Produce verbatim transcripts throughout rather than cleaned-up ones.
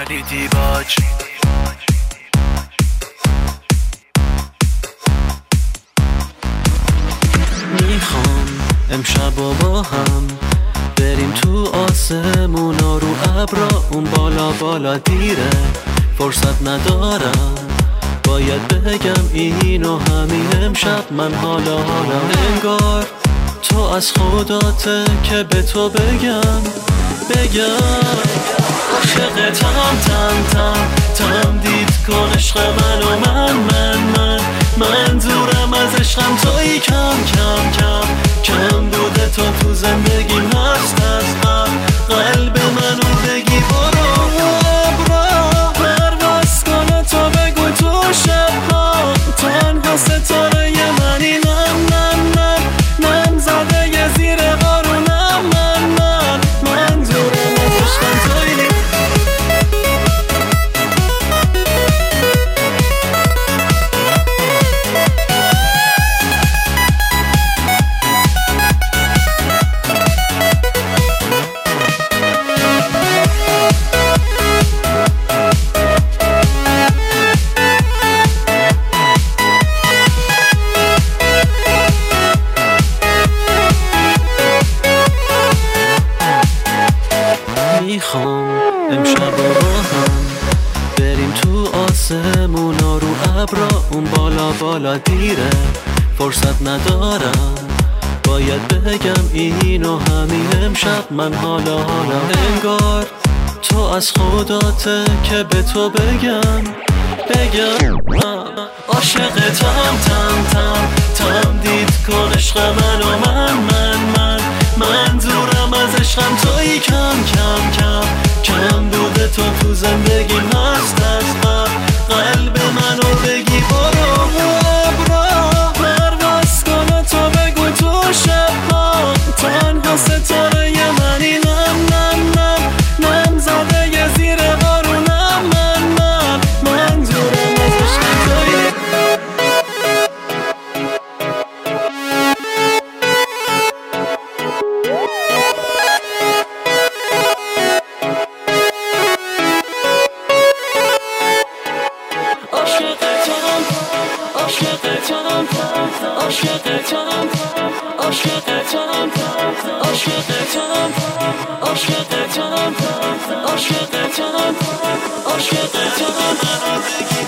علی دیباج. میخوام امشب با هم بریم تو آسمونا رو ابرا، اون بالا بالا دیره فرصت ندارم باید بگم اینو همین امشب من حالا حالا انگار تو از خداته که به تو بگم بگم عاشقتم تم تم تم دید کن عشق من و من من من من دورم از عشقم توی کم کم کم کم بوده تو تو زندگیم هست از هم قلب منو بگی برو برو پرواز کنه تو بگو تو شبها تنها ستاره منی نم نم نم نم زده یه زیر قارونم من من من دورم از عشقم توی میخوام امشب با هم بریم تو آسمونا رو ابرا، اون بالا بالا دیره فرصت ندارم باید بگم اینو همین امشب من حالا حالا انگار تو از خداته که به تو بگم بگم عاشقتم تم تم تم دید کن عشق من و من من من من دورم از عشقم توی کم کم کم کم بوده تو تو زندگیم هست از هم قلب منو بگی برو برو پرواز کنه تو بگو تو شبها تنها ستاره منی نم نم نم نم زده یه زیر قارونم من من من دورم از عشقم توی عاشقتم عاشقتم عاشقتم عاشقتم عاشقتم عاشقتم عاشقتم عاشقتم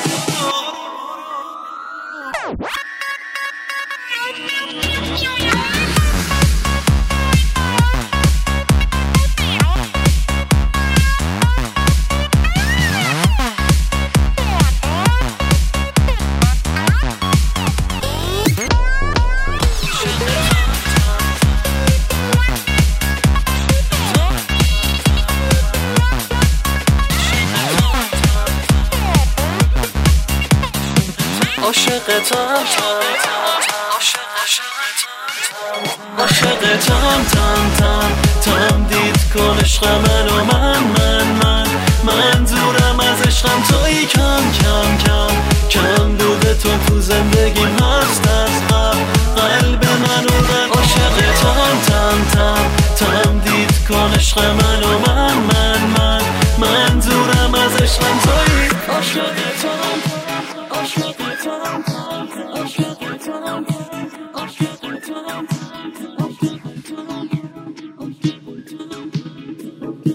عاشقتم عاشقتم تم تم تم دید کن عشق من و من من من من دورم از عشقم توی کم کم کم کم بوده تو تو زندگیم هست از هم قلب منو بگی عاشقتم تم تم تم دید کن عشق من و من من من من دورم از عشقم توی عاشقتم عاشقتم عاشقتم عاشقتم